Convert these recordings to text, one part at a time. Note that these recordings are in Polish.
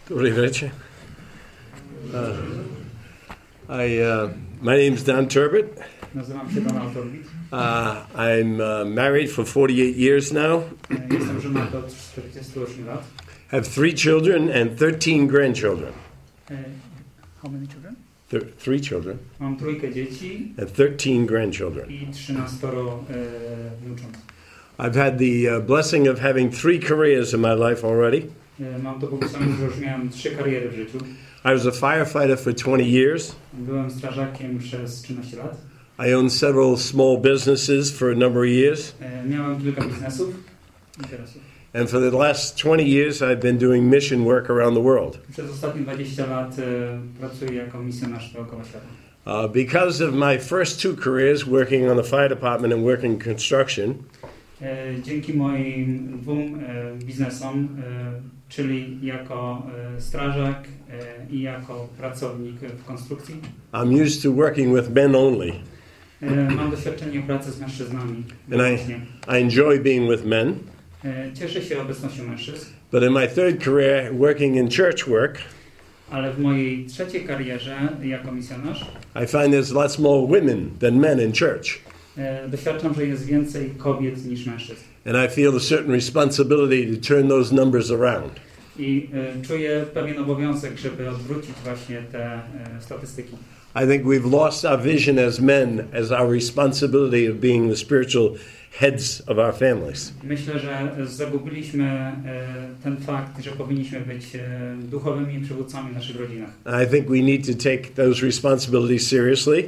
Dobry wieczór. My name is Don Turbot. Nazywam się Donald Turbot. I'm married for 48 years now. Jestem żonaty od 48 lat. Have 3 children and 13 grandchildren. How many children? 3 children. Mam 3 dzieci and 13 grandchildren. i 13 wnucząt. I've had the blessing of having 3 careers in my life already. Mam to błogosławieństwo, że już miałem 3 kariery w życiu. I was a firefighter for 20 years. Byłem strażakiem przez 13 lat. I owned several small businesses for a number of years. Miałem kilka biznesów, interesów. And for the last 20 years I've been doing mission work around the world. Przez ostatnie 20 lat pracuję jako misjonarz dookoła świata. Because of my first 2 careers, working on the fire department and working construction, dzięki moim 2 biznesom, czyli jako strażak i jako pracownik w konstrukcji, I'm used to working with men only. Mam doświadczenie pracy z mężczyznami. And I enjoy being with men. Cieszę się obecnością mężczyzn. But in my third career, working in church work, ale w mojej trzeciej karierze jako misjonarz I find there's lots more women than men in church. Doświadczam, że jest więcej kobiet niż mężczyzn. And I feel a certain responsibility to turn those numbers around. I czuję pewien obowiązek, żeby odwrócić właśnie te statystyki. I think we've lost our vision as men as our responsibility of being the spiritual heads of our families. Myślę, że zagubiliśmy ten fakt, że powinniśmy być duchowymi przywódcami w naszych rodzinach. I think we need to take those responsibilities seriously.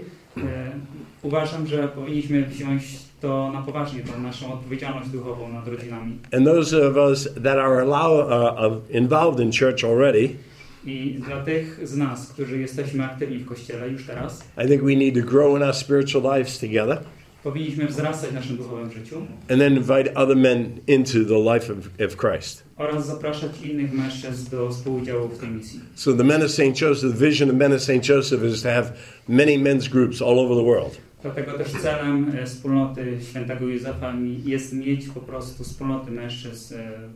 Uważam, że powinniśmy wziąć to na poważnie, tę naszą odpowiedzialność duchową nad rodzinami. And those of us that are involved in church already, i dla tych z nas, którzy jesteśmy aktywni w Kościele już teraz, I think we need to grow in our spiritual lives together. Powinniśmy wzrastać w naszym duchowym życiu. And then invite other men into the life of Christ. Oraz zapraszać innych mężczyzn do współudziału w tej misji. So the Men of St. Joseph, the vision of Men of St. Joseph is to have many men's groups all over the world. Dlatego też celem wspólnoty Świętego Józefa jest mieć po prostu wspólnoty mężczyzn,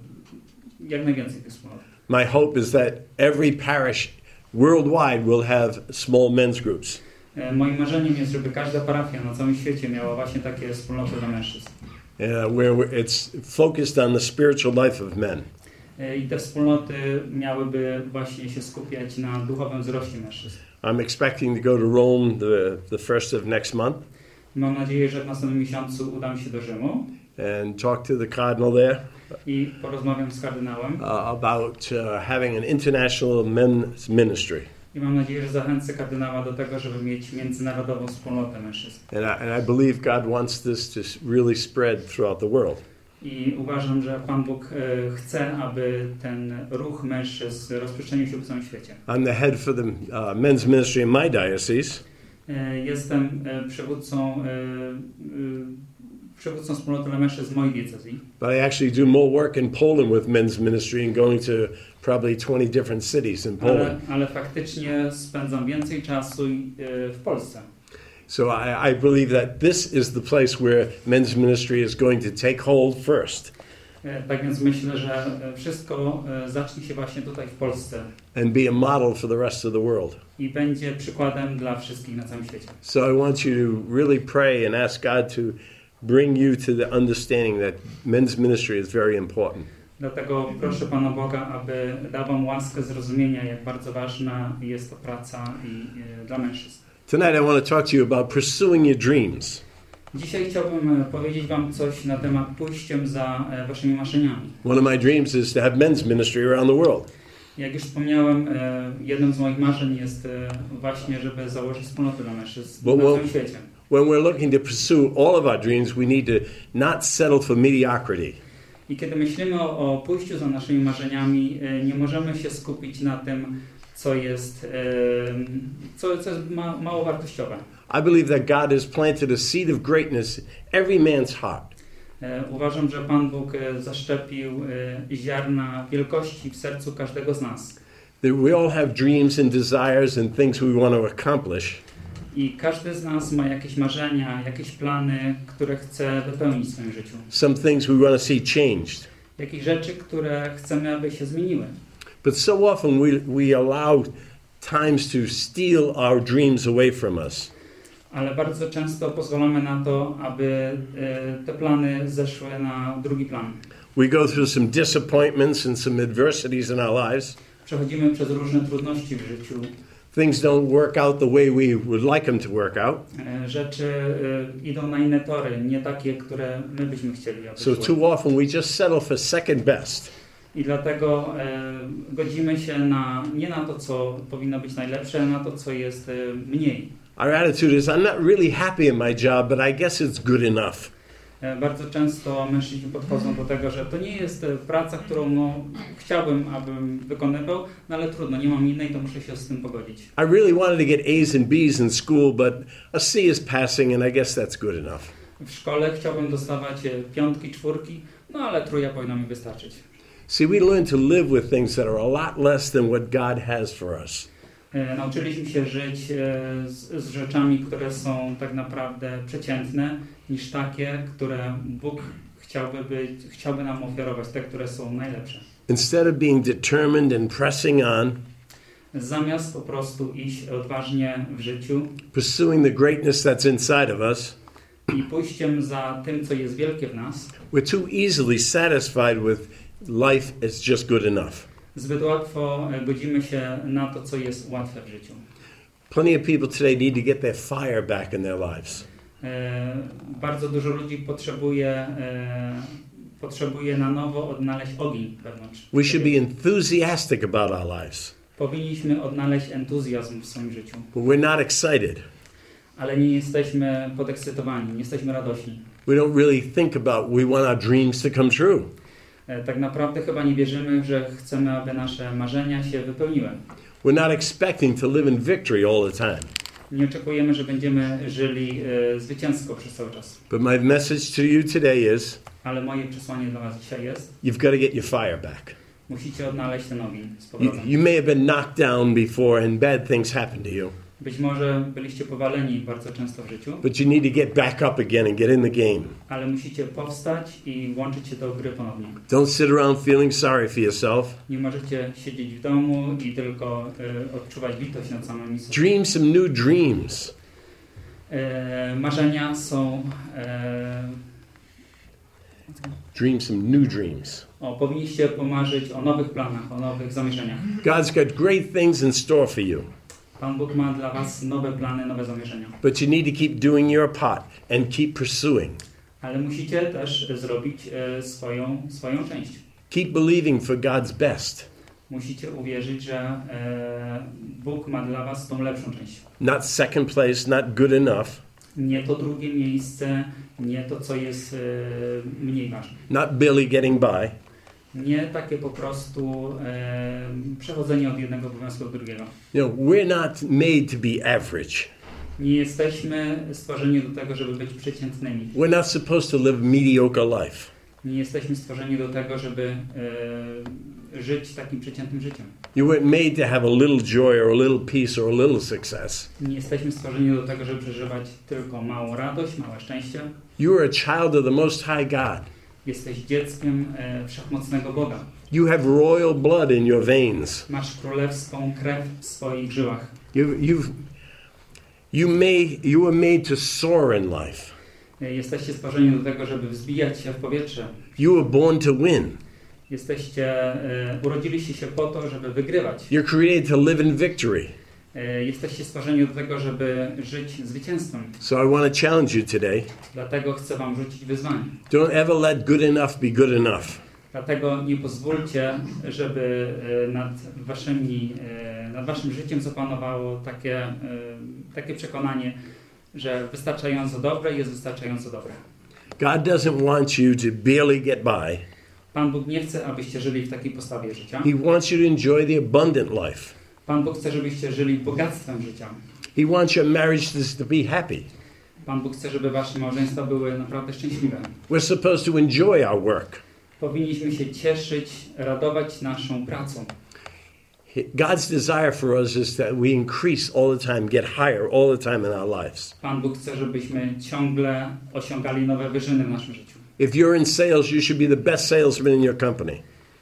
jak najwięcej tych wspólnot. My hope is that every parish worldwide will have small men's groups. Moim marzeniem jest, żeby każda parafia na całym świecie miała właśnie takie wspólnoty dla mężczyzn. Where it's focused on the spiritual life of men. I te wspólnoty miałyby właśnie się skupiać na duchowym wzroście mężczyzn. I'm expecting to go to Rome the first of next month. Mam nadzieję, że w następnym miesiącu udam się do Rzymu. And talk to the cardinal there. I porozmawiam z kardynałem. About having an international men's ministry. I mam nadzieję, że zachęcę kardynała do tego, żeby mieć międzynarodową wspólnotę mężczyzn. And I believe God wants this to really spread throughout the world. I uważam, że Pan Bóg chce, aby ten ruch mężczyzn rozprzestrzenił się po całym świecie. I'm the head for the men's ministry in my diocese. Jestem przywódcą wspólnoty dla mężczyzn z mojej diecezji. But I actually do more work in Poland with men's ministry and going to probably 20 different cities in Poland. Ale faktycznie spędzam więcej czasu w Polsce. So I believe that this is the place where men's ministry is going to take hold first. Tak więc myślę, że wszystko zacznie się właśnie tutaj w Polsce. And be a model for the rest of the world. I będzie przykładem dla wszystkich na całym świecie. So I want you to really pray and ask God to bring you to the understanding that men's ministry is very important. Dlatego proszę Pana Boga, aby dał wam łaskę zrozumienia, jak bardzo ważna jest to praca dla mężczyzn. Tonight I want to talk to you about pursuing your dreams. Dzisiaj chciałbym powiedzieć wam coś na temat pójściem za waszymi marzeniami. One of my dreams is to have men's ministry around the world. Jak już wspomniałem, jednym z moich marzeń jest właśnie, żeby założyć wspólnotę dla mężczyzn na całym świecie. When we're looking to pursue all of our dreams, we need to not settle for mediocrity. I kiedy myślimy o pójściu za naszymi marzeniami, nie możemy się skupić na tym, co jest mało wartościowe. I believe that God has planted a seed of greatness in every man's heart. Uważam, że Pan Bóg zaszczepił ziarna wielkości w sercu każdego z nas. That we all have dreams and desires and things we want to accomplish. I każdy z nas ma jakieś marzenia, jakieś plany, które chce wypełnić w swoim życiu. Some things we want to see changed. Jakieś rzeczy, które chcemy, aby się zmieniły. But so often we allow times to steal our dreams away from us. Ale bardzo często pozwalamy na to, aby te plany zeszły na drugi plan. We go through some disappointments and some adversities in our lives. Przechodzimy przez różne trudności w życiu. Things don't work out the way we would like them to work out. Rzeczy idą na inne tory, nie takie, które my byśmy chcieli, aby So szły. too often we just settle for second best. I dlatego godzimy się nie na to, co powinno być najlepsze, na to, co jest mniej. Our attitude is, I'm not really happy in my job, but I guess it's good enough. Bardzo często mężczyźni podchodzą do tego, że to nie jest praca, którą chciałbym, abym wykonywał, no ale trudno, nie mam innej, to muszę się z tym pogodzić. I really wanted to get A's and B's in school, but a C is passing and I guess that's good enough. W szkole chciałbym dostawać 5, 4, no ale 3 powinna mi wystarczyć. See, we learn to live with things that are a lot less than what God has for us. Nauczyliśmy się żyć z rzeczami, które są tak naprawdę przeciętne, niż takie, które Bóg chciałby nam ofiarować, te, które są najlepsze. Instead of being determined and pressing on, Zamiast po prostu iść odważnie w życiu pursuing the greatness that's inside of us, i pójściem za tym, co jest wielkie w nas, we're too easily satisfied with life as just good enough. zbyt łatwo godzimy się na to, co jest łatwe w życiu. Plenty of people today need to get their fire back in their lives. Bardzo dużo ludzi potrzebuje na nowo odnaleźć ogień wewnątrz. We should be enthusiastic about our lives, Powinniśmy odnaleźć entuzjazm w swoim życiu, but we're not excited. ale nie jesteśmy podekscytowani, nie jesteśmy radośni. We don't really think about we want our dreams to come true. Tak naprawdę chyba nie wierzymy, że chcemy, aby nasze marzenia się wypełniły. We're not expecting to live in victory all the time. Nie oczekujemy, że będziemy żyli zwycięsko przez cały czas. But my message to you today is, Ale moje przesłanie dla was dzisiaj jest: you've got to get your fire back. musicie odnaleźć ten ogień z You, powrotem. you may have been knocked down before and bad things happened to you, Być może byliście powaleni bardzo często w życiu, but you need to get back up again and get in the game. ale musicie powstać i włączyć się do gry ponownie. Don't sit around feeling sorry for yourself. Nie możecie siedzieć w domu i tylko odczuwać litość nad samym sobą. Dream some new dreams. Marzenia są... Dream some new dreams. powinniście pomarzyć o nowych planach, o nowych zamierzeniach. God's got great things in store for you, Pan Bóg ma dla was nowe plany, nowe zamierzenia. but you need to keep doing your part and keep pursuing. Ale musicie też zrobić swoją część. Keep believing for God's best, Musicie uwierzyć, że Bóg ma dla was tą lepszą część. not second place, not good enough, Nie to drugie miejsce, nie to, co jest mniej ważne. not barely getting by, Nie takie po prostu przechodzenie od jednego obowiązku do drugiego. You know, we're not made to be average. Nie jesteśmy stworzeni do tego, żeby być przeciętnymi. We're not supposed to live mediocre life. Nie jesteśmy stworzeni do tego, żeby żyć takim przeciętnym życiem. You weren't made to have a little joy or a little peace or a little success. Nie jesteśmy stworzeni do tego, żeby przeżywać tylko małą radość, małe szczęście. You are a child of the Most High God. Jesteś dzieckiem wszechmocnego Boga. You have royal blood in your veins. Masz królewską krew w swoich żyłach. You were made to soar in life. Jesteście stworzeni do tego, żeby wzbijać się w powietrze. You were born to win. Urodziliście się po to, żeby wygrywać. You're created to live in victory. Jesteście stworzeni do tego, żeby żyć zwycięstwem. So I want to challenge you today. Dlatego chcę wam rzucić wyzwanie. Don't ever let good enough be good enough. Dlatego nie pozwólcie, żeby nad waszym życiem zapanowało takie przekonanie, że wystarczająco dobre jest wystarczająco dobre. God doesn't want you to barely get by. Pan Bóg nie chce, abyście żyli w takiej postawie życia. He wants you to enjoy the abundant life. Pan Bóg chce, żebyście żyli bogactwem życia. He wants your marriage to be happy. Pan Bóg chce, żeby wasze małżeństwa były naprawdę szczęśliwe. We're supposed to enjoy our work. Powinniśmy się cieszyć, radować naszą pracą. God's desire for us is that we increase all the time, get higher all the time in our lives. Pan Bóg chce, żebyśmy ciągle osiągali nowe wyżyny w naszym życiu. If you're in sales, you should be the best salesman in your company.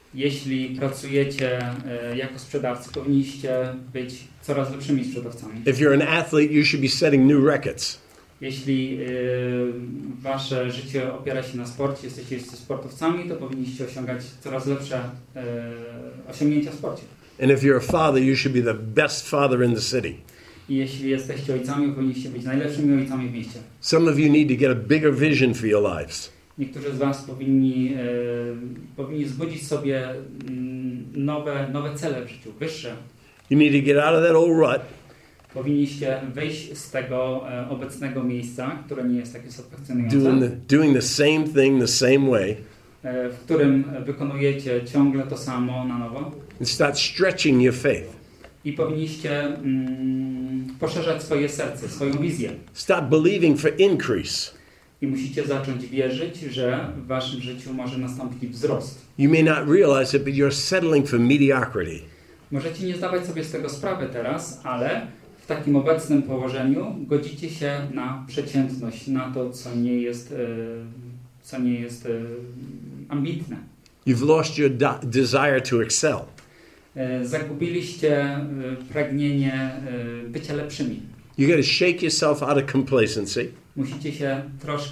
Jeśli pracujecie jako sprzedawcy, powinniście być coraz lepszymi sprzedawcami. If you're an athlete, you should be setting new records. Jeśli wasze życie opiera się na sporcie, jesteście sportowcami, to powinniście osiągać coraz lepsze osiągnięcia w sporcie. And if you're a father, you should be the best father in the city. I jeśli jesteście ojcami, powinniście być najlepszymi ojcami w mieście. Some of you need to get a bigger vision for your lives. Niektórzy z was powinni zbudzić sobie nowe cele w życiu, wyższe. You need to get out of that old rut. Powinniście wyjść z tego obecnego miejsca, które nie jest takie satysfakcjonujące, Doing the same thing the same way. W którym wykonujecie ciągle to samo na nowo. And start stretching your faith. I powinniście poszerzać swoje serce, swoją wizję. Start believing for increase. I musicie zacząć wierzyć, że w waszym życiu może nastąpić wzrost. You may not realize it, but you're settling for mediocrity. Możecie nie zdawać sobie z tego sprawy teraz, ale w takim obecnym położeniu godzicie się na przeciętność, na to, co nie jest ambitne. You've lost your desire to excel. Zagubiliście pragnienie bycia lepszymi. You got to shake yourself out of complacency. Musicie się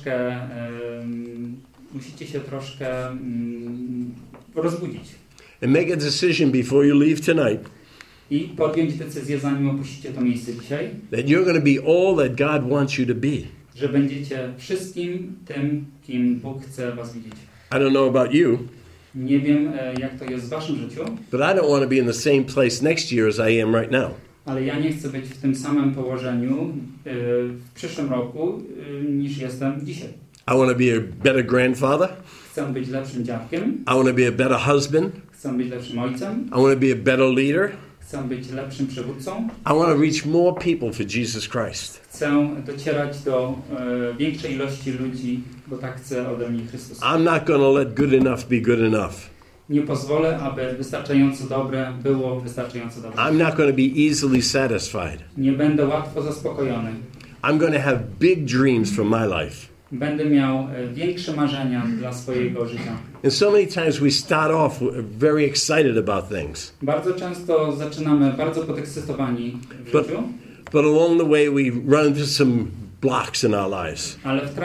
troszkę rozbudzić. And make a decision before you leave tonight I podjąć decyzję, zanim opuścicie to miejsce dzisiaj, that you're going to be all that God wants you to be. że będziecie wszystkim tym, kim Bóg chce was widzieć. I don't know about you, Nie wiem, jak to jest w waszym życiu, but I don't want to be in the same place next year as I am right now. ale ja nie chcę być w tym samym położeniu w przyszłym roku, niż jestem dzisiaj. I want to be a better grandfather. Chcę być lepszym dziadkiem, I want to be a better husband. chcę być lepszym ojcem, I want to be a better leader. chcę być lepszym przywódcą, I want to reach more people for Jesus Christ. chcę docierać do większej ilości ludzi, bo tak chce ode mnie Chrystus. I'm not going to let good enough be good enough. Nie pozwolę, aby wystarczająco dobre było wystarczająco dobre. I'm not going to be easily satisfied. Nie będę łatwo zaspokojony. I'm going to have big dreams for my life. Będę miał większe marzenia dla swojego życia. And so many times we start off very excited about things. Bardzo często zaczynamy bardzo podekscytowani w But- życiu, But along the way we run into some blocks in our lives. ale w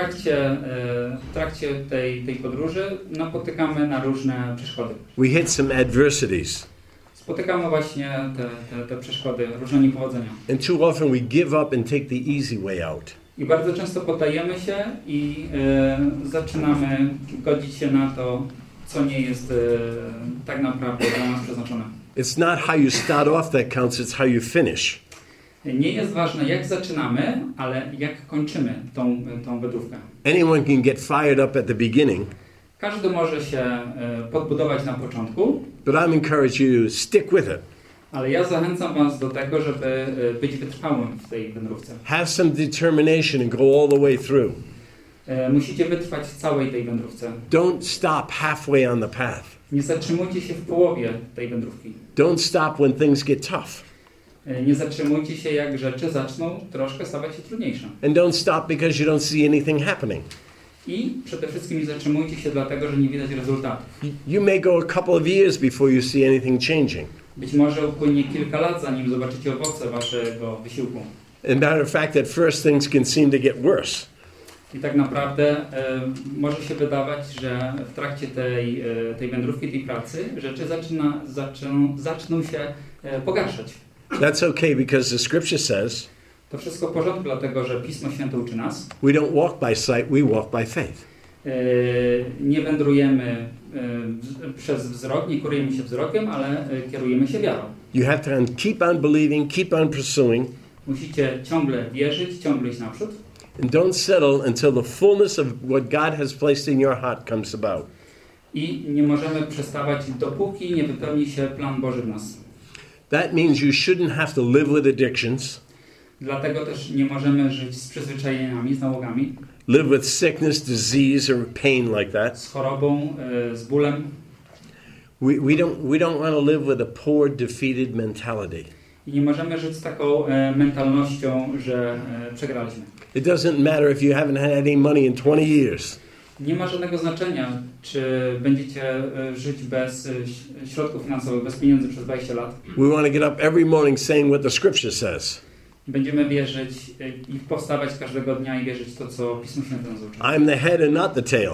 trakcie tej podróży napotykamy na różne przeszkody. We hit some adversities. Spotykamy właśnie te przeszkody, różne niepowodzenia. And too often we give up and take the easy way out. I bardzo często poddajemy się i zaczynamy godzić się na to, co nie jest tak naprawdę dla nas przeznaczone. It's not how you start off that counts, it's how you finish. Nie jest ważne, jak zaczynamy, ale jak kończymy tą wędrówkę. Anyone can get fired up at the beginning, Każdy może się podbudować na początku, but I'm encouraging you to stick with it. ale ja zachęcam was do tego, żeby być wytrwałym w tej wędrówce. Have some determination and go all the way through. Musicie wytrwać w całej tej wędrówce. Don't stop halfway on the path. Nie zatrzymujcie się w połowie tej wędrówki. Don't stop when things get tough. Nie zatrzymujcie się, jak rzeczy zaczną troszkę stawać się trudniejsze. And don't stop because you don't see anything happening. I przede wszystkim nie zatrzymujcie się dlatego, że nie widać rezultatów. You may go a couple of years before you see anything changing. Być może upłynie kilka lat, zanim zobaczycie owoce waszego wysiłku. As a matter of fact, at first things can seem to get worse. I tak naprawdę może się wydawać, że w trakcie tej wędrówki, tej pracy rzeczy zaczną się pogarszać. That's okay because the scripture says To wszystko w porządku, dlatego że Pismo Święte uczy nas. we don't walk by sight, we walk by faith. Nie wędrujemy przez wzrok, nie kierujemy się wzrokiem, ale kierujemy się wiarą. You have to keep on believing, keep on pursuing, Musicie ciągle wierzyć, ciągle iść naprzód. and don't settle until the fullness of what God has placed in your heart comes about. I nie możemy przestawać, dopóki nie wypełni się plan Boży w nas. That means you shouldn't have to live with addictions, Dlatego też nie możemy żyć z przyzwyczajeniami, z nałogami, live with sickness, disease, or pain like that. z chorobą, z bólem. We don't want to live with a poor, defeated mentality. I nie możemy żyć z taką mentalnością, że przegraliśmy. It doesn't matter if you haven't had any money in 20 years. Nie ma żadnego znaczenia, czy będziecie żyć bez środków finansowych, bez pieniędzy przez 20 lat. We want to get up every morning saying what the scripture says. Będziemy wierzyć i powstawać każdego dnia i wierzyć to, co Pismo Święte nas uczy. I'm the head and not the tail.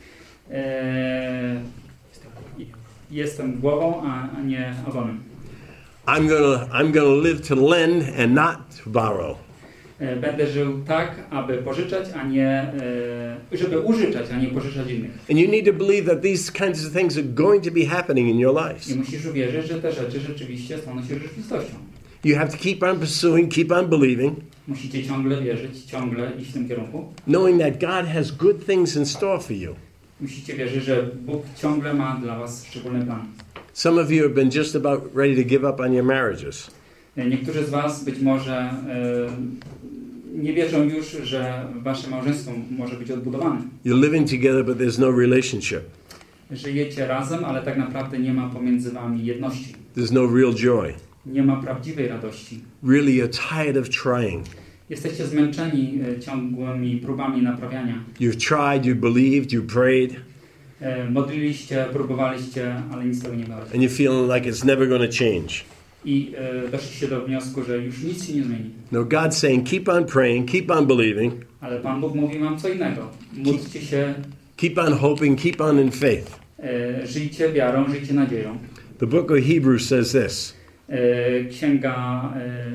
Jestem głową, a nie ogonem. I'm gonna live to lend and not to borrow. Będę żył tak, aby pożyczać, a nie, żeby użyczać, a nie pożyczać innych. And you need to believe that these kinds of things are going to be happening in your lives. I musisz uwierzyć, że te rzeczy rzeczywiście staną się rzeczywistością. You have to keep on pursuing, keep on believing. Musicie ciągle wierzyć, ciągle iść w tym kierunku. Knowing that God has good things in store for you. Musicie wierzyć, że Bóg ciągle ma dla was szczególny plan. Some of you have been just about ready to give up on your marriages. Niektórzy z was być może nie wierzą już, że wasze małżeństwo może być odbudowane. You're living together, but there's no relationship. Żyjecie razem, ale tak naprawdę nie ma pomiędzy wami jedności. There's no real joy. Nie ma prawdziwej radości. Really, you're tired of trying. Jesteście zmęczeni ciągłymi próbami naprawiania. You've tried, you believed, you prayed. Modliliście, próbowaliście, ale nic z tego nie było. And you're feeling like it's never going to change. I doszliście do wniosku, że już nic się nie zmieni. No, God's saying, keep on praying, keep on believing. Ale Pan Bóg mówi wam co innego. Módlcie się. Keep on hoping, keep on in faith. Żyjcie wiarą, żyjcie nadzieją. The book of Hebrews says this. Księga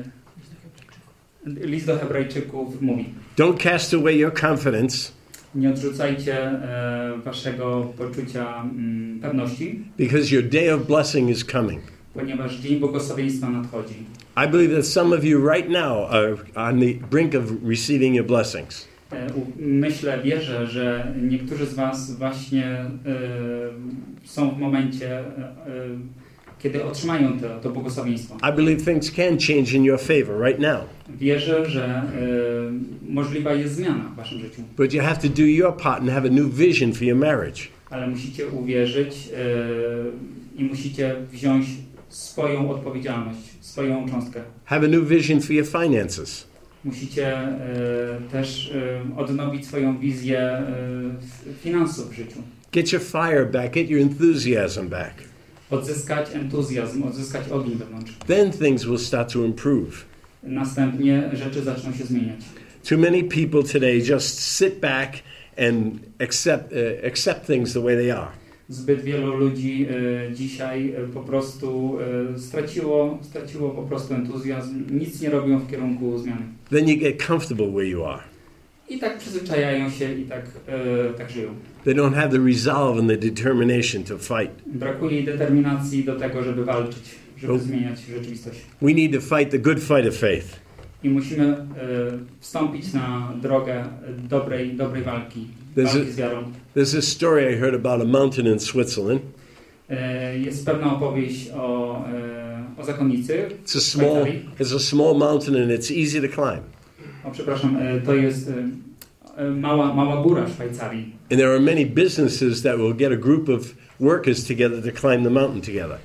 List do Hebrajczyków mówi: Don't cast away your confidence. Nie odrzucajcie waszego poczucia pewności, because your day of blessing is coming. Ponieważ dzień błogosławieństwa nadchodzi. I believe that some of you right now are on the brink of receiving your blessings. Wierzę, że niektórzy z was właśnie są w momencie, kiedy otrzymają to błogosławieństwo. I believe things can change in your favor right now. Wierzę, że możliwa jest zmiana w waszym życiu. But you have to do your part and have a new vision for your marriage. Ale musicie uwierzyć i musicie wziąć swoją odpowiedzialność, swoją cząstkę. Have a new vision for your finances. Musicie też odnowić swoją wizję finansów w życiu. Get your fire back, get your enthusiasm back. Odzyskać entuzjazm, odzyskać ogień wewnątrz. Then things will start to improve. Następnie rzeczy zaczną się zmieniać. Too many people today just sit back and accept things the way they are. Zbyt wielu ludzi dzisiaj po prostu straciło po prostu entuzjazm, nic nie robią w kierunku zmiany. Then you get comfortable where you are. I tak przyzwyczajają się i tak żyją. They don't have the resolve and the determination to fight. Brakuje determinacji do tego, żeby walczyć, żeby zmieniać rzeczywistość. We need to fight the good fight of faith. I musimy wstąpić na drogę dobrej walki z wiarą. There's a story I heard about a mountain in Switzerland. Jest pewna opowieść o zakonnicy. It's a small mountain and it's easy to climb. To jest mała góra w Szwajcarii. And there are many businesses that will get a group of workers together to climb the mountain together.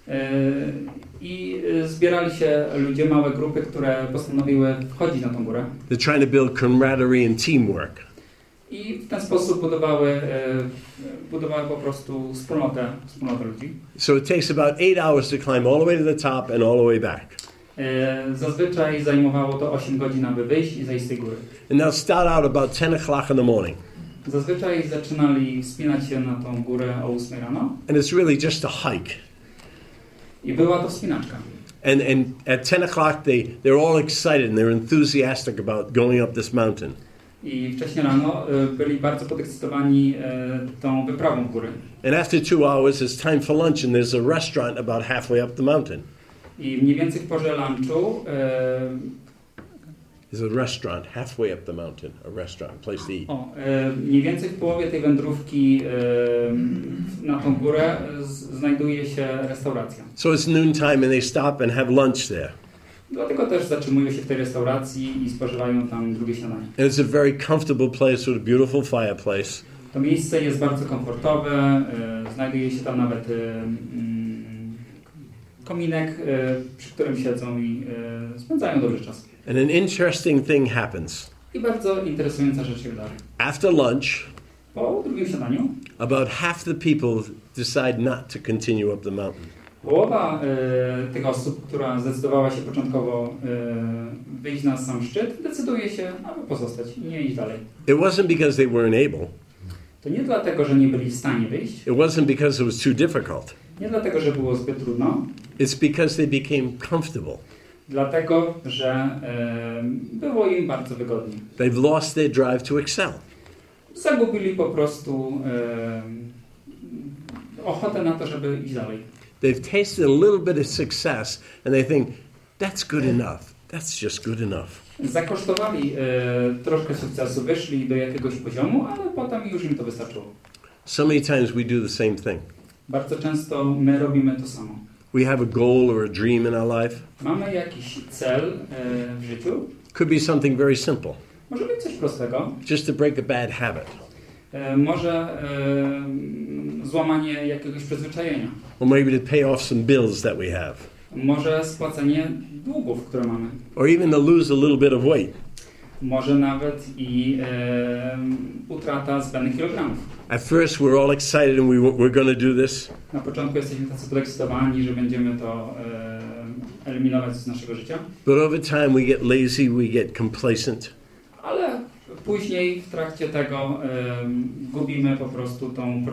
I zbierali się ludzie, małe grupy, które postanowiły wchodzić na tą górę. They're trying to build camaraderie and teamwork. I w ten sposób budowały po prostu wspólnotę ludzi. So it takes about 8 hours to climb all the way to the top and all the way back. Zazwyczaj zajmowało to 8 godzin, aby wyjść i zejść z tej góry. And they'll start out about 10 o'clock in the morning. Zazwyczaj zaczynali wspinać się na tą górę o 8 rano. And it's really just a hike. I była to wspinaczka. And at 10 o'clock they're all excited and they're enthusiastic about going up this mountain. I wcześniej rano byli bardzo podekscytowani tą wyprawą w góry. And after 2 hours it's time for lunch and there's a restaurant about halfway up the mountain. I mniej więcej w porze lunchu there's a restaurant halfway up the mountain, a place to eat. Mniej więcej w połowie tej wędrówki na tą górę znajduje się restauracja. So it's noontime and they stop and have lunch there. Dlatego też zatrzymują się w tej restauracji i spożywają tam drugie śniadanie. And it's a very comfortable place with a beautiful fireplace. To miejsce jest bardzo komfortowe, znajduje się tam nawet kominek, przy którym siedzą i spędzają dobry czas. And an interesting thing happens. I bardzo interesująca rzecz się wydarzy. After lunch, Po drugim śniadaniu about half the people decide not to continue up the mountain. połowa tych osób, która zdecydowała się początkowo wyjść na sam szczyt, decyduje się, aby pozostać i nie iść dalej. It wasn't because they weren't able. To nie dlatego, że nie byli w stanie wyjść, It wasn't because it was too difficult. nie dlatego, że było zbyt trudno, It's because they became comfortable. dlatego, że było im bardzo wygodnie. They've lost their drive to excel. Zagubili po prostu ochotę na to, żeby iść dalej. They've tasted a little bit of success and they think, that's good enough. That's just good enough. Zakosztowali troszkę sukcesu, wyszli do jakiegoś poziomu, ale potem już im to wystarczyło. So many times we do the same thing. Bardzo często my robimy to samo. We have a goal or a dream in our life. Mamy jakiś cel w życiu. Could be something very simple, Może być coś prostego. just to break a bad habit. Może złamanie jakiegoś przyzwyczajenia. Or maybe to pay off some bills that we have. Może spłacenie długów, które mamy. Or even to lose a little bit of weight. Może nawet i utrata zbędnych kilogramów. At first we're all excited and we're going to do this. Na początku jesteśmy tacy podekscytowani, że będziemy to eliminować z naszego życia. But over time we get lazy, we get complacent. Ale później w trakcie tego gubimy po prostu tą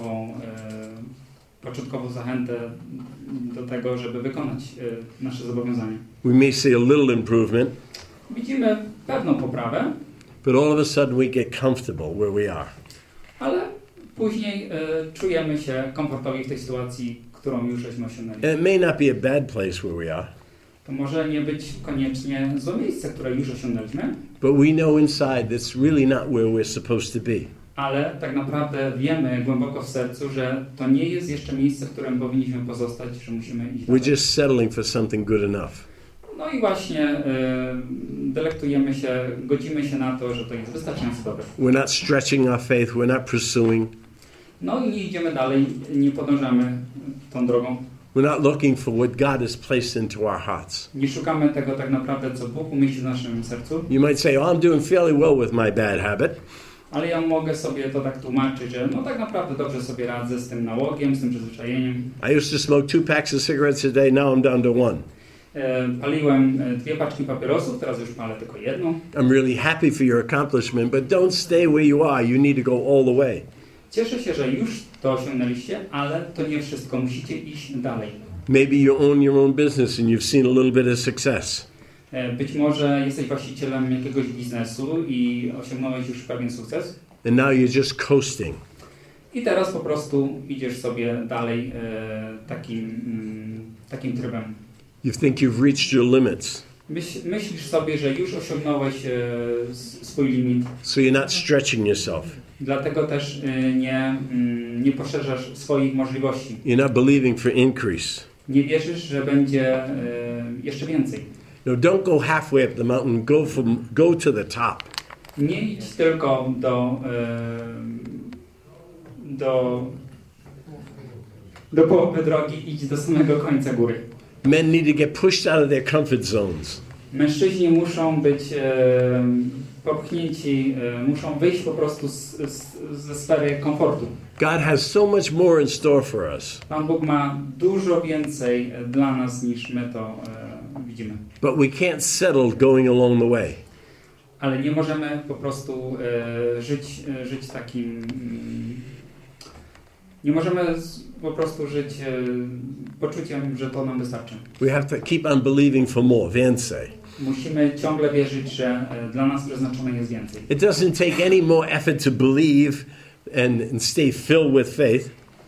początkową zachętę do tego, żeby wykonać nasze zobowiązania. We may see a little improvement, Widzimy pewną poprawę, but all of a sudden we get comfortable where we are. ale później czujemy się komfortowi w tej sytuacji, którą już żeśmy osiągnęli. And it may not be a bad place where we are, To może nie być koniecznie złe miejsce, które już osiągnęliśmy, but we know inside that's really not where we're supposed to be. ale tak naprawdę wiemy głęboko w sercu, że to nie jest jeszcze miejsce, w którym powinniśmy pozostać, że musimy iść dalej. We're just settling for something good enough. No i właśnie delektujemy się, godzimy się na to, że to jest wystarczająco dobre. We're not stretching our faith, we're not pursuing. No i nie idziemy dalej, nie podążamy tą drogą. We're not looking for what God has placed into our hearts. Nie szukamy tego tak naprawdę, co Bóg umieścił w naszym sercu. You might say, oh, I'm doing fairly well with my bad habit. Ale ja mogę sobie to tak tłumaczyć, że no tak naprawdę dobrze sobie radzę z tym nałogiem, z tym przyzwyczajeniem. I used to smoke 2 packs of cigarettes a day, now I'm down to 1. Paliłem 2 paczki papierosów, teraz już palę tylko jedną. I'm really happy for your accomplishment, but don't stay where you are. You need to go all the way. Cieszę się, że już to osiągnęliście, ale to nie wszystko. Musicie iść dalej. Maybe you own your own business and you've seen a little bit of success. Być może jesteś właścicielem jakiegoś biznesu i osiągnąłeś już pewien sukces. And now you're just coasting. I teraz po prostu idziesz sobie dalej takim trybem. You think you've reached your limits. Myślisz sobie, że już osiągnąłeś swój limit. So you're not stretching yourself. Dlatego też nie poszerzasz swoich możliwości. You're not believing for increase. Nie wierzysz, że będzie jeszcze więcej. No, don't go halfway up the mountain. Go to the top. Nie idź tylko do połowy drogi, idź do samego końca góry. Men need to get pushed out of their comfort zones. Mężczyźni muszą być popchnięci, muszą wyjść po prostu ze sfery komfortu. God has so much more in store for us. Pan Bóg ma dużo więcej dla nas niż my to widzimy. But we can't settle going along the way. Ale nie możemy po prostu żyć takim... Nie możemy po prostu żyć poczuciem, że to nam wystarczy. We have to keep on believing for more, więcej. Musimy ciągle wierzyć, że dla nas przeznaczone jest więcej. It doesn't take any more effort to believe and stay filled with faith.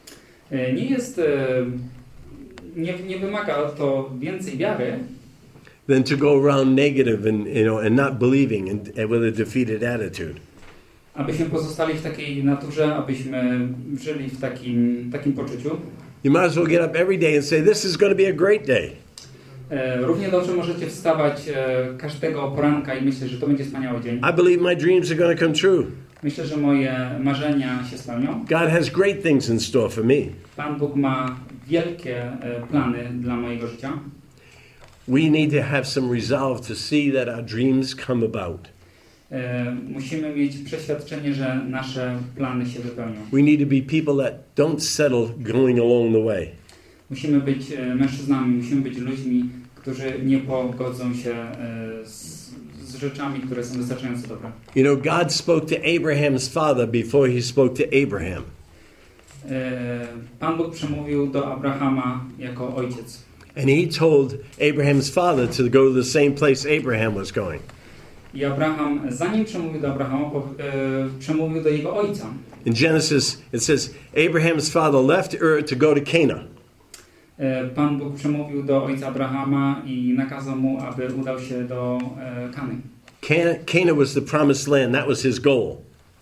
Nie wymaga to więcej wiary, than to go around negative and not believing and with a defeated attitude. abyśmy pozostali w takiej naturze, abyśmy żyli w takim poczuciu. You might as well get up every day and say, this is going to be a great day. Równie dobrze możecie wstawać każdego poranka i myśleć, że to będzie wspaniały dzień. I believe my dreams are going to come true. Myślę, że moje marzenia się spełnią. God has great things in store for me. Pan Bóg ma wielkie plany dla mojego życia. We need to have some resolve to see that our dreams come about. Musimy mieć przeświadczenie, że nasze plany się wypełnią. We need to be people that don't settle going along the way. Musimy być mężczyznami, musimy być ludźmi, którzy nie pogodzą się z rzeczami, które są wystarczająco dobre. You know, God spoke to Abraham's father before he spoke to Abraham. Pan Bóg przemówił do Abrahama jako ojciec. And he told Abraham's father to go to the same place Abraham was going. I Abraham, zanim przemówił do Abrahama, przemówił do jego ojca. In Genesis, it says, Abraham's father left Ur to go to Canaan. Pan Bóg przemówił do ojca Abrahama i nakazał mu, aby udał się do Kany. Canaan was the promised land. That was his goal.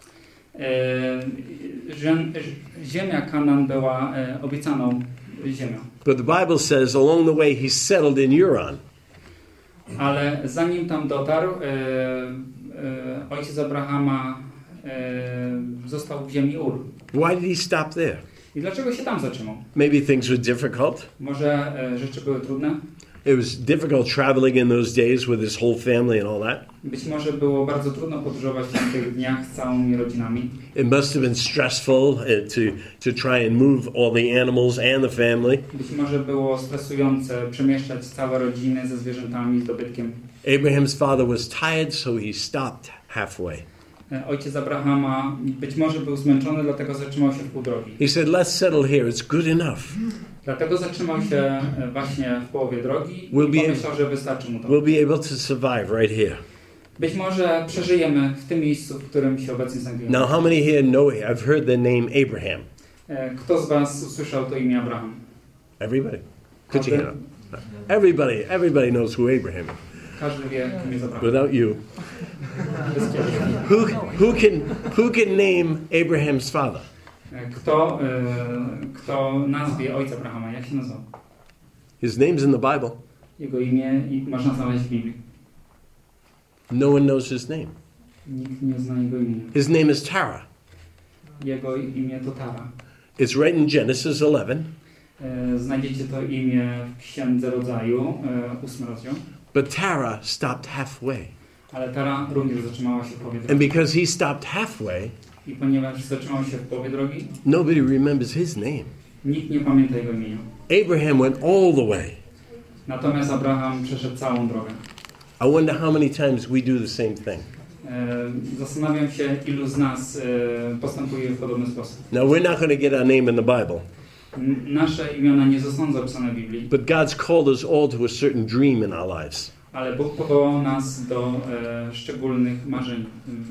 Ziemia Kanaan była obiecaną ziemią. But the Bible says along the way he settled in Uran. Ale zanim tam dotarł, ojciec Abrahama został w ziemi Ur. Why did he stop there? I dlaczego się tam zatrzymał? Maybe things were difficult. Może rzeczy były trudne? It was difficult traveling in those days with his whole family and all that. Być może było bardzo trudno podróżować w tych dniach z całymi rodzinami. It must have been stressful to try and move all the animals and the family. Być może było stresujące przemieszczać całe rodziny ze zwierzętami, z dobytkiem. Abraham's father was tired, so he stopped halfway. Ojciec Abrahama być może był zmęczony, dlatego zatrzymał się w pół drogi. He said, let's settle here. It's good enough. Dlatego zatrzymał się właśnie w połowie drogi i pomyślał, że wystarczy mu to. We'll be able to survive right here. Być może przeżyjemy w tym miejscu, w którym się obecnie znajdujemy. Now, how many here know? I've heard the name Abraham. Kto z was usłyszał to imię Abraham? Everybody. Could you hear? Everybody knows who Abraham is. Każdy wie, kim jest Abraham. Without you. Who can name Abraham's father? Kto nazwie ojca Abrahama? Jak się nazywa? His name's in the Bible. Jego imię można znaleźć w Biblii. No one knows his name. Nikt nie zna jego imienia. His name is Tara. Jego imię to Tara. It's right in Genesis 11. Znajdziecie to imię w Księdze Rodzaju, 8 rozdział. But Tara stopped halfway. Ale Tara również zatrzymała się w połowie drogi. And because he stopped halfway, I ponieważ zatrzymał się w połowie drogi, nobody remembers his name. nikt nie pamięta jego imienia. Abraham went all the way. Natomiast Abraham przeszedł całą drogę. I wonder how many times we do the same thing. Zastanawiam się, ilu z nas postępuje w podobny sposób. Now, we're not going to get our name in the Bible. Nasze imiona nie zostaną zapisane w Biblii. But God's called us all to a certain dream in our lives. Ale Bóg powołał nas do szczególnych marzeń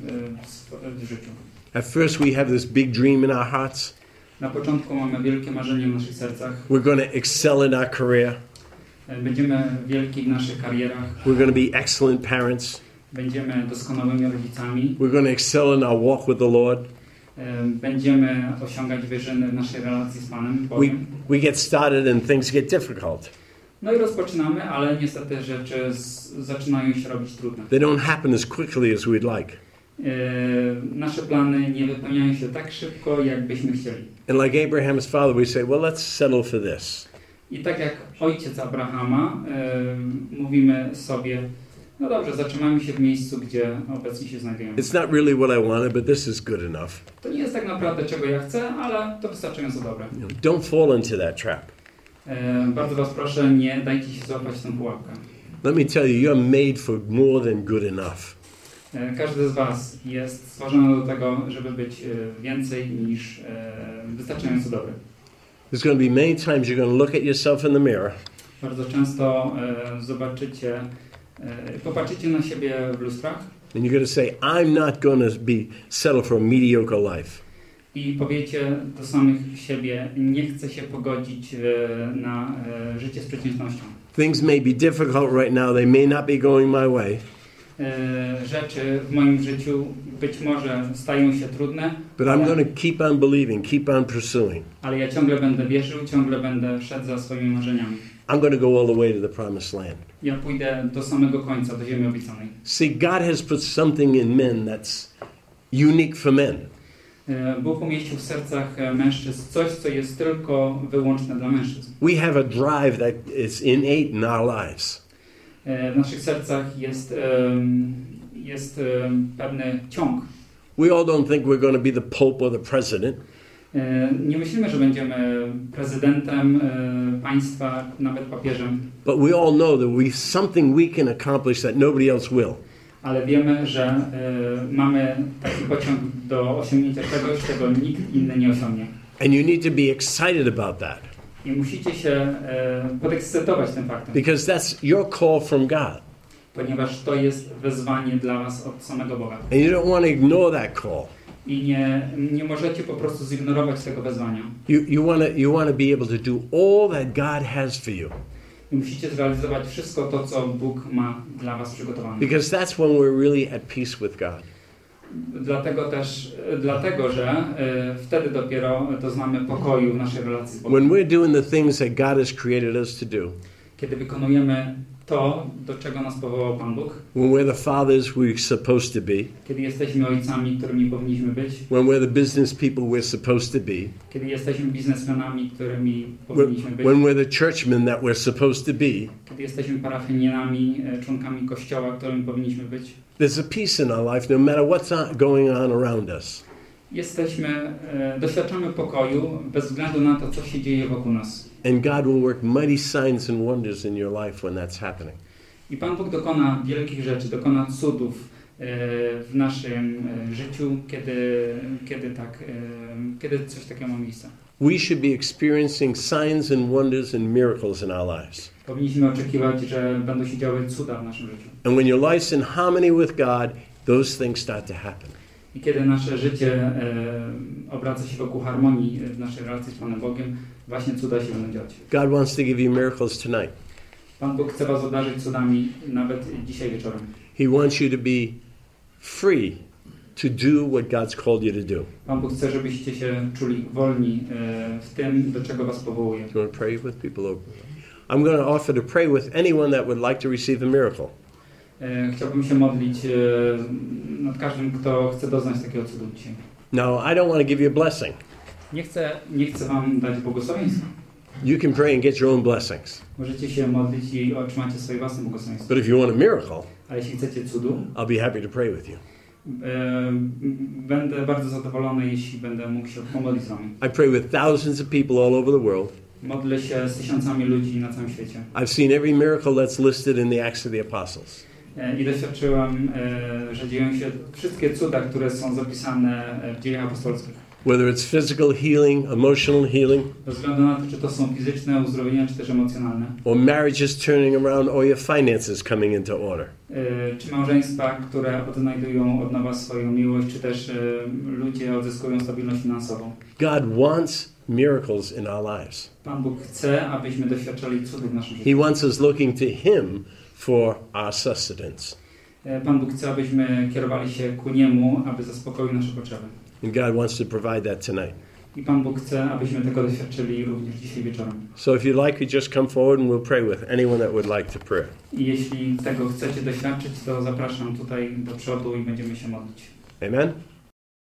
w życiu. At first we have this big dream in our hearts. Na początku mamy wielkie marzenie w naszych sercach. We're going to excel in our career. Będziemy wielki w naszych karierach. We're going to be excellent parents. Będziemy doskonałymi rodzicami. We're going to excel in our walk with the Lord. Będziemy osiągać wyżyny w naszej relacji z Panem Bogiem. We get started and things get difficult. No i rozpoczynamy, ale niestety rzeczy zaczynają się robić trudne. They don't happen as quickly as we'd like. Nasze plany nie wypełniają się tak szybko, jak byśmy chcieli. And like Abraham's father, we say, well, let's settle for this. I tak jak ojciec Abrahama, mówimy sobie, no dobrze, zatrzymamy się w miejscu, gdzie obecnie się znajdujemy. It's not really what I wanted, but this is good enough. To nie jest tak naprawdę, czego ja chcę, ale to wystarczająco dobre. Don't fall into that trap. Bardzo was proszę, nie dajcie się złapać w tę pułapkę. Let me tell you, you're made for more than good enough. Każdy z was jest stworzony do tego, żeby być więcej niż wystarczająco dobry. There's going to be many times you're going to look at yourself in the mirror. Bardzo często popatrzycie na siebie w lustrach. And you're going to say, I'm not going to settle for a mediocre life. I powiecie do samych siebie, nie chcę się pogodzić na życie z przeciętnością. Things may be difficult right now. They may not be going my way. Rzeczy w moim życiu być może stają się trudne. But I'm going to keep on believing, keep on pursuing. Ale ja ciągle będę wierzył, ciągle będę szedł za swoimi marzeniami. I'm going to go all the way to the promised land. Ja pójdę do samego końca, do ziemi obiecanej. See, God has put something in men that's unique for men. Bóg umieścił w sercach mężczyzn coś, co jest tylko wyłączne dla mężczyzn. We have a drive that is innate in our lives. W naszych sercach jest pewny ciąg. We all don't think we're going to be the Pope or the President. Nie myślimy, że będziemy prezydentem państwa, nawet papieżem. But we all know that something we can accomplish that nobody else will. Ale wiemy, że mamy taki pociąg do osiągnięcia czegoś, czego nikt inny nie osiągnie. And you need to be excited about that. I musicie się podekscytować tym faktem. Because that's your call from God. Ponieważ to jest wezwanie dla was od samego Boga. And you don't want to ignore that call. I nie możecie po prostu zignorować tego wezwania. You want to be able to do all that God has for you. I musicie zrealizować wszystko to, co Bóg ma dla was przygotowane. Because that's when we're really at peace with God. Dlatego, że wtedy dopiero doznamy pokoju w naszej relacji z When Bogiem. we're doing the things that God has created us to do. Kiedy wykonujemy to, do czego nas powołał Pan Bóg. When we're the fathers we're supposed to be. Kiedy jesteśmy ojcami, którymi powinniśmy być. When we're the business people we're supposed to be. Kiedy jesteśmy biznesmenami, którymi powinniśmy być. When we're the churchmen that we're supposed to be. Kiedy jesteśmy parafianianami, członkami Kościoła, którymi powinniśmy być. There's a peace in our life no matter what's going on around us. Doświadczamy pokoju bez względu na to, co się dzieje wokół nas. And God will work mighty signs and wonders in your life when that's happening. I Pan Bóg dokona wielkich rzeczy, dokona cudów w naszym życiu, kiedy coś takiego ma miejsce. We should be experiencing signs and wonders and miracles in our lives. Powinniśmy oczekiwać, że będą się działy cuda w naszym życiu. And when your life's in harmony with God, those things start to happen. I kiedy nasze życie obraca się wokół harmonii w naszej relacji z Panem Bogiem, właśnie cuda się będą dziać. God wants to give you miracles tonight. Pan Bóg chce was obdarzyć cudami nawet dzisiaj wieczorem. He wants you to be free to do what God's called you to do. Pan Bóg chce, żebyście się czuli wolni w tym, do czego was powołuje. Do you want to pray with people over? I'm going to offer to pray with anyone that would like to receive a miracle. Chciałbym się modlić nad każdym, kto chce doznać takiego cudu dzisiaj. Now, I don't want to give you a blessing. Nie chcę wam dać błogosławieństwa. You can pray and get your own blessings. Możecie się modlić i otrzymacie swoje własne błogosławieństwo. But if you want a miracle, ale jeśli chcecie cudu, I'll be happy to pray with you. Będę bardzo zadowolony, jeśli będę mógł się pomodlić z wami. I pray with thousands of people all over the world. Modlę się z tysiącami ludzi na całym świecie. I've seen every miracle that's listed in the Acts of the Apostles. I doświadczyłem, że dzieją się wszystkie cuda, które są zapisane w Dziejach Apostolskich. Whether it's physical healing, emotional healing, Bez względu na to, czy to są fizyczne uzdrowienia, czy też emocjonalne. or marriages turning around, or your finances coming into order. Czy małżeństwa, które odnajdują od nowa swoją miłość, czy też ludzie odzyskują stabilność finansową. God wants miracles in our lives. Pan Bóg chce, abyśmy doświadczali cudów w naszym życiu. He wants us looking to Him for our sustenance. Pan Bóg chce, abyśmy kierowali się ku Niemu, aby zaspokoił nasze potrzeby. And God wants to provide that tonight. I Pan Bóg chce, abyśmy tego doświadczyli również dzisiaj wieczorem. So if you'd like, you just come forward and we'll pray with anyone that would like to pray. I jeśli tego chcecie doświadczyć, to zapraszam tutaj do przodu i będziemy się modlić. Amen?